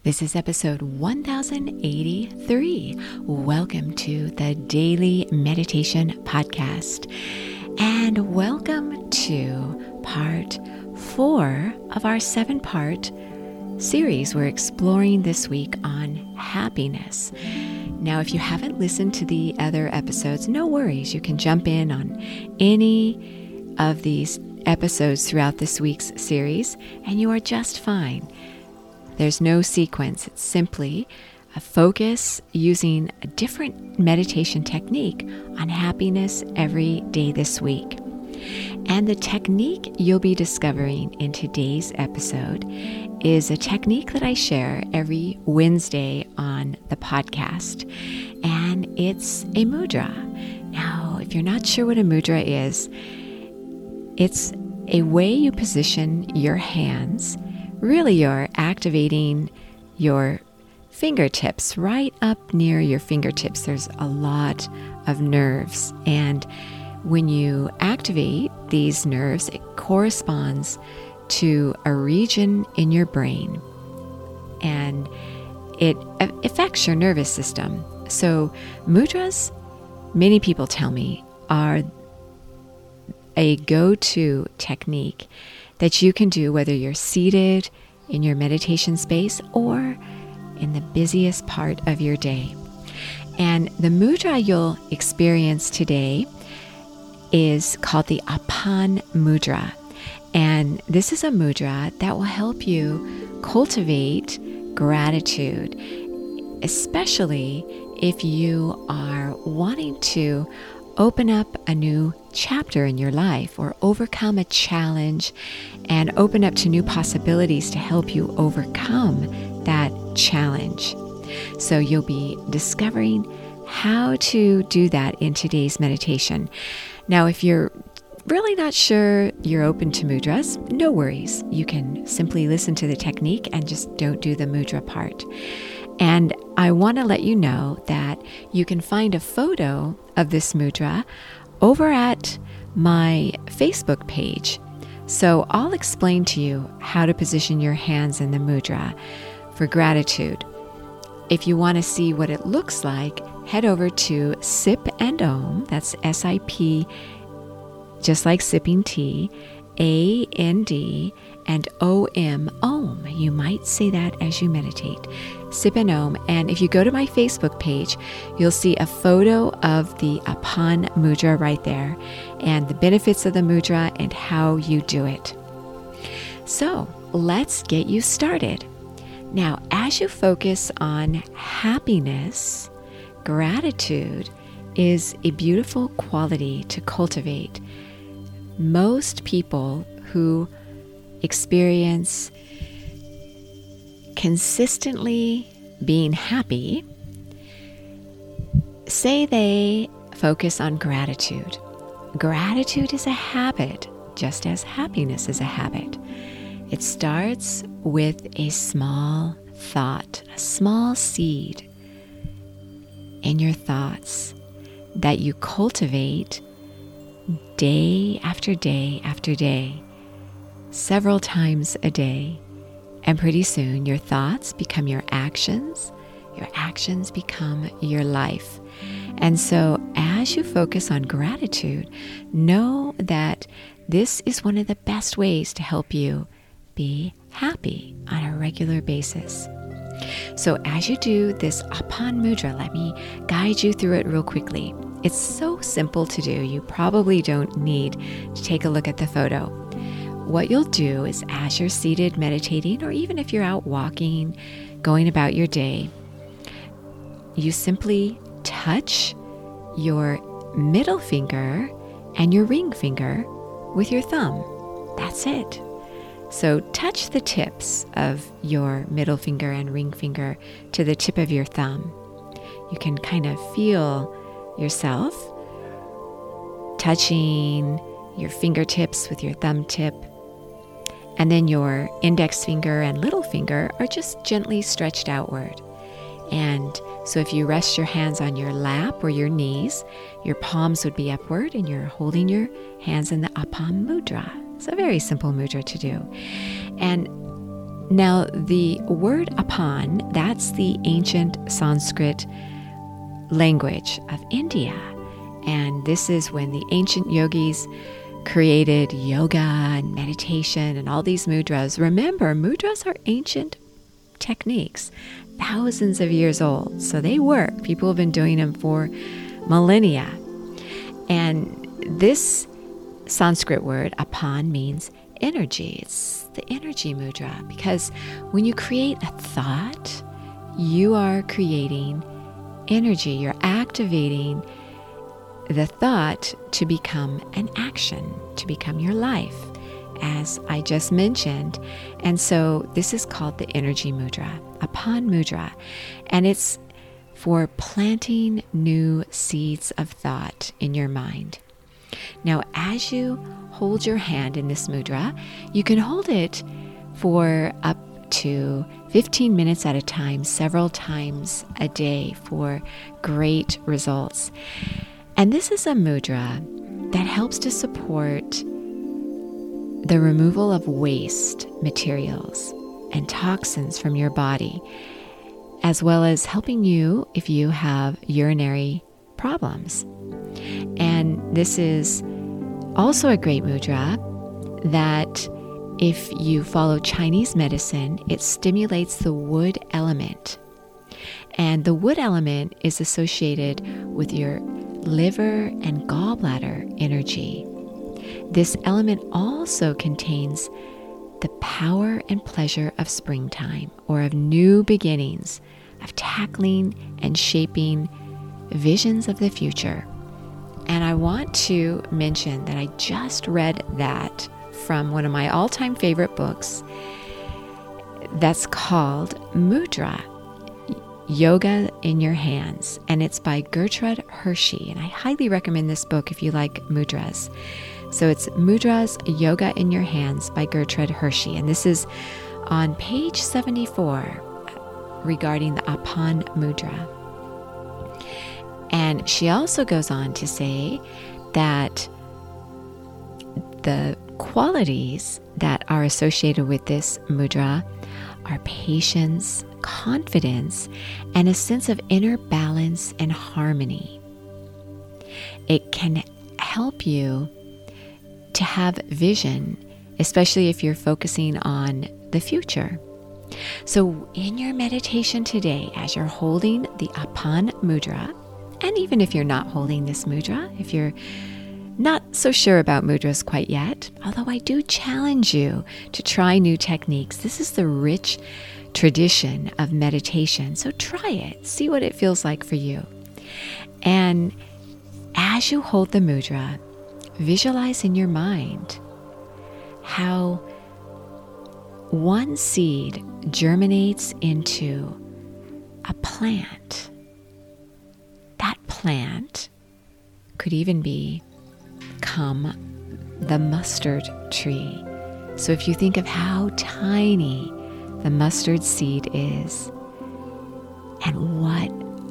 This is episode 1083. Welcome to the Daily Meditation Podcast. And welcome to part 4 of our 7-part series we're exploring this week on happiness. Now, if you haven't listened to the other episodes, no worries. You can jump in on any of these episodes throughout this week's series, and you are just fine. There's no sequence. It's simply a focus using a different meditation technique on happiness every day this week. And the technique you'll be discovering in today's episode is a technique that I share every Wednesday on the podcast. And it's a mudra. Now, if you're not sure what a mudra is, it's a way you position your hands. Really, you're activating your fingertips right up near your fingertips. There's a lot of nerves. And when you activate these nerves, it corresponds to a region in your brain. And it affects your nervous system. So mudras, many people tell me, are a go-to technique that you can do whether you're seated in your meditation space or in the busiest part of your day. And the mudra you'll experience today is called the Apan Mudra. And this is a mudra that will help you cultivate gratitude, especially if you are wanting to open up a new chapter in your life or overcome a challenge and open up to new possibilities to help you overcome that challenge. So you'll be discovering how to do that in today's meditation. Now, if you're really not sure you're open to mudras, no worries. You can simply listen to the technique and just don't do the mudra part. And I want to let you know that you can find a photo of this mudra over at my Facebook page. So I'll explain to you how to position your hands in the mudra for gratitude. If you want to see what it looks like, head over to Sip and Om, that's S-I-P, just like sipping tea, A-N-D, and O-M, Om. You might say that as you meditate. Sip and Om. And if you go to my Facebook page, you'll see a photo of the Apan Mudra right there and the benefits of the mudra and how you do it. So let's get you started. Now, as you focus on happiness, gratitude is a beautiful quality to cultivate. Most people who experience consistently being happy say they focus on gratitude. Gratitude is a habit, just as happiness is a habit. It starts with a small thought, a small seed in your thoughts that you cultivate day after day after day, several times a day. And pretty soon your thoughts become your actions become your life. And so as you focus on gratitude, know that this is one of the best ways to help you be happy on a regular basis. So as you do this Apan Mudra, let me guide you through it real quickly. It's so simple to do. You probably don't need to take a look at the photo. What you'll do is, as you're seated meditating, or even if you're out walking, going about your day, you simply touch your middle finger and your ring finger with your thumb. That's it. So touch the tips of your middle finger and ring finger to the tip of your thumb. You can kind of feel yourself touching your fingertips with your thumb tip. And then your index finger and little finger are just gently stretched outward. And so if you rest your hands on your lap or your knees, your palms would be upward and you're holding your hands in the Apan Mudra. It's a very simple mudra to do. And Now, the word apan, that's the ancient Sanskrit language of India. And this is when the ancient yogis created yoga and meditation and all these mudras. Remember, mudras are ancient techniques, thousands of years old. So they work. People have been doing them for millennia. And this Sanskrit word, apan, means energy. It's the energy mudra, because when you create a thought, you are creating energy. You're activating the thought to become an action, to become your life, as I just mentioned. And so this is called the energy mudra, apan mudra, and it's for planting new seeds of thought in your mind. Now, as you hold your hand in this mudra, you can hold it for up to 15 minutes at a time, several times a day, for great results. And this is a mudra that helps to support the removal of waste materials and toxins from your body, as well as helping you if you have urinary problems. And this is also a great mudra that, if you follow Chinese medicine, it stimulates the wood element. And the wood element is associated with your liver and gallbladder energy. This element also contains the power and pleasure of springtime, or of new beginnings, of tackling and shaping visions of the future. And I want to mention that I just read that from one of my all-time favorite books that's called Mudra, Yoga in Your Hands, and it's by Gertrude Hershey. And I highly recommend this book if you like mudras. So it's Mudras, Yoga in Your Hands by Gertrude Hershey. And this is on page 74 regarding the Apan Mudra. And she also goes on to say that the qualities that are associated with this mudra are patience, confidence, and a sense of inner balance and harmony. It can help you to have vision, especially if you're focusing on the future. So in your meditation today, as you're holding the Apan mudra, and even if you're not holding this mudra, if you're not so sure about mudras quite yet, although I do challenge you to try new techniques. This is the rich tradition of meditation. So try it. See what it feels like for you. And as you hold the mudra, visualize in your mind how one seed germinates into a plant. That plant could even become the mustard tree. So if you think of how tiny the mustard seed is, and what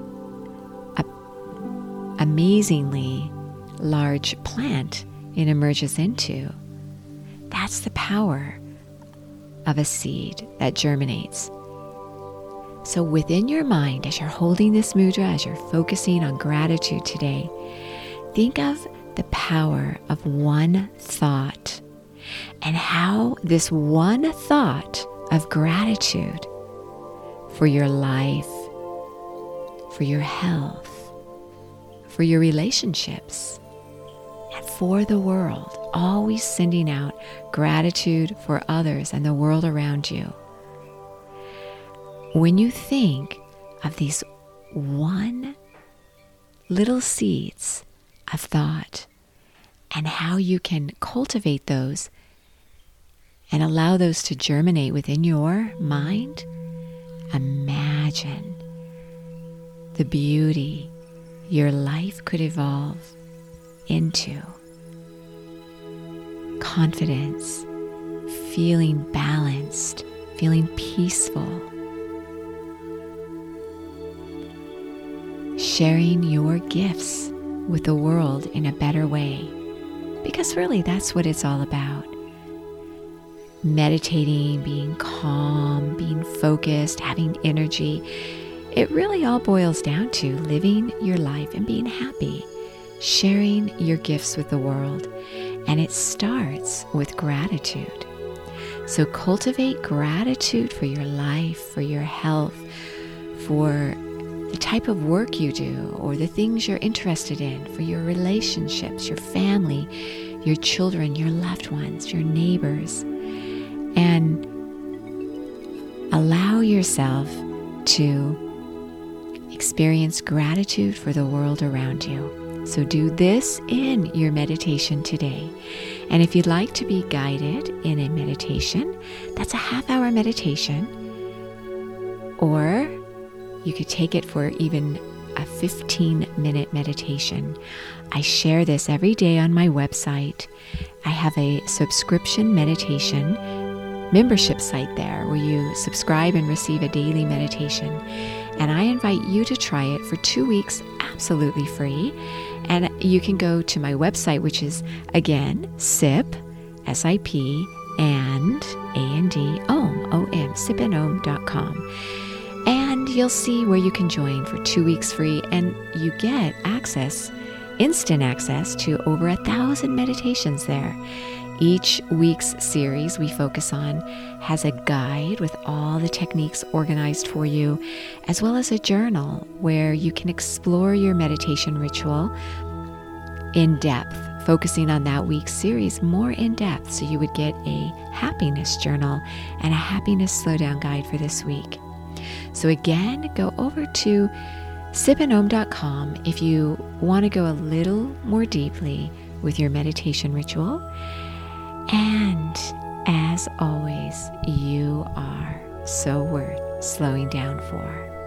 an amazingly large plant it emerges into, that's the power of a seed that germinates. So within your mind, as you're holding this mudra, as you're focusing on gratitude today, think of the power of one thought, and how this one thought of gratitude for your life, for your health, for your relationships, and for the world, always sending out gratitude for others and the world around you. When you think of these one little seeds of thought and how you can cultivate those and allow those to germinate within your mind, imagine the beauty your life could evolve into. Confidence, feeling balanced, feeling peaceful, sharing your gifts with the world in a better way, because really that's what it's all about. meditating, being calm, being focused, having energy. It really all boils down to living your life and being happy, sharing your gifts with the world. And it starts with gratitude. So cultivate gratitude for your life, for your health, for the type of work you do or the things you're interested in, for your relationships, your family, your children, your loved ones, your neighbors. And allow yourself to experience gratitude for the world around you. So do this in your meditation today. And if you'd like to be guided in a meditation, that's a half-hour meditation. Or you could take it for even a 15-minute meditation. I share this every day on my website. I have a subscription meditation membership site there where you subscribe and receive a daily meditation. And I invite you to try it for 2 weeks absolutely free. And you can go to my website, which is, again, SIP, S-I-P, and A-N-D, OM, O-M, sipandom.com. And you'll see where you can join for 2 weeks free, and you get access, instant access to over 1,000 meditations there. Each week's series we focus on has a guide with all the techniques organized for you, as well as a journal where you can explore your meditation ritual in depth, focusing on that week's series more in depth, so you would get a happiness journal and a happiness slowdown guide for this week. So again, go over to sipandom.com if you want to go a little more deeply with your meditation ritual. And as always, you are so worth slowing down for.